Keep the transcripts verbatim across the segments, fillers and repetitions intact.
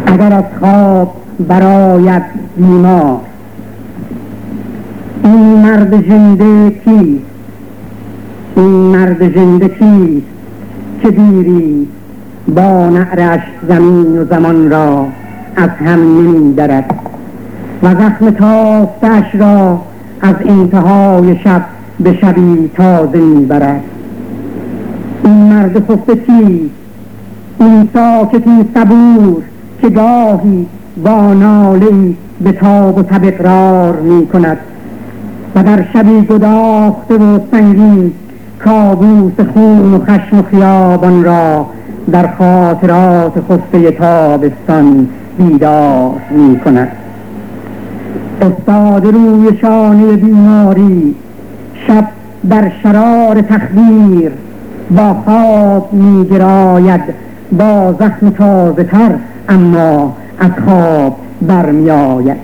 اگر از خواب برآید بیمار. این مرد ژنده کیست؟ این مرد ژنده کیست که دیری با نعرش زمین و زمان را از هم نمی درد و زخم تافتش را از انتهای شب به شبی تازه می برد. این مرد خفته کیست؟ این ساکت، این صبور که گاهی با ناله‌ای به تاب و تب اقرار می کند و در شبی گداخته و سنگین کابوس خون و خشم و خیابان را در خاطرات خفته تابستان بیدار می کند. استاد روی شانه بیماری شب در شرار تخدیر با خواب می گراید، با زخم تازه تر اما از خواب برمی آید.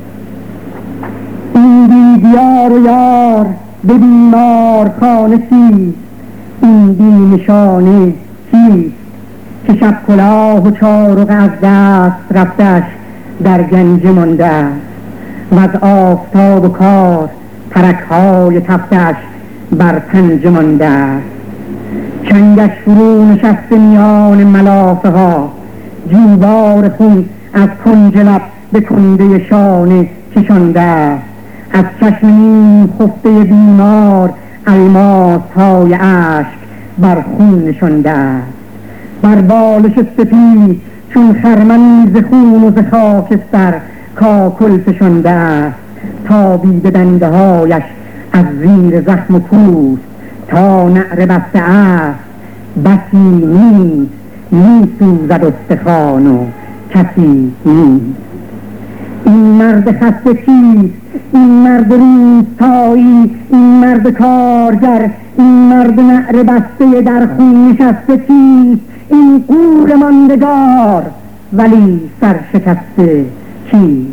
این بی دیار و یار به بیمار خانه کیست؟ این بی نشانه کیست که شب کلاه و چارق از دست رفتش در گنج مانده است و از آفتاب و کار ترک‌های تفتش بر پنجه مانده است. چنگش فرو نشسته میان ملافه ها، جوبار خون از کنج لب به کنده شانه کشانده است. از چشم نیم خفته بیمار الماس های اشک بر خون نشانده است. بر بالش سپید چون خرمن ز خون و ز خاکستر کاکل فشانده است. تابیده دنده هایش از زیر زخم و پوست تا نعره بسته است. بسی نیست می سوزد استخوان و کسی نیست. این مرد خسته کیست؟ این مرد روستایی، این مرد کارگر، این مرد نعره بسته در خون نشسته کیست؟ این گور ماندگار ولی سرشکسته کیست؟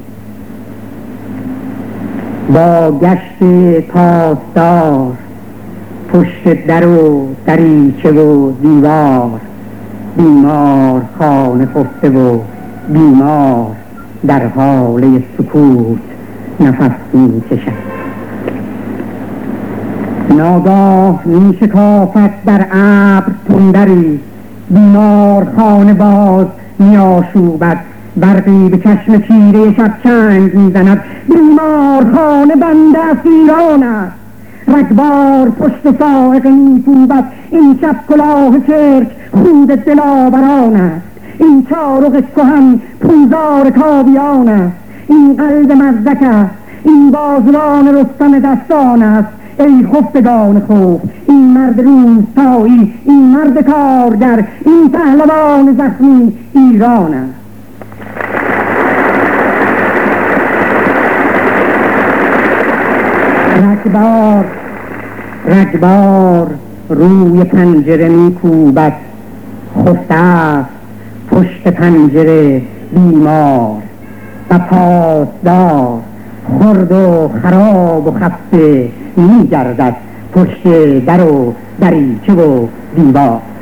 با گشت پاسدار پشت در و دریچه و دیوار، بیمار خانه خفته و بیمار در حال سکوت نفس می کشد. ناگاه می شکافد در ابر تندری، بیمار خانه باز می آشوبد. برقی به چشم چیره شب چنگ می زند. بیمار خانه بنده اسیران است، رگبار پشت سائق می کوبد. این شب کلاه چرک خود دلاوران است، این چارق کهن پوزار کاویان است. این قلب مزدک است، این بازوان رستم دستان است. ای خفتگان خوف، این مرد روستایی، این مرد کارگر، این پهلوان زخمی ایران است. رگبار رگبار روی پنجره می کوبد، خفته است پشت پنجره بیمار و پاسدار خرد و خراب و خسته می گردد پشت در و دریچه و دیوار.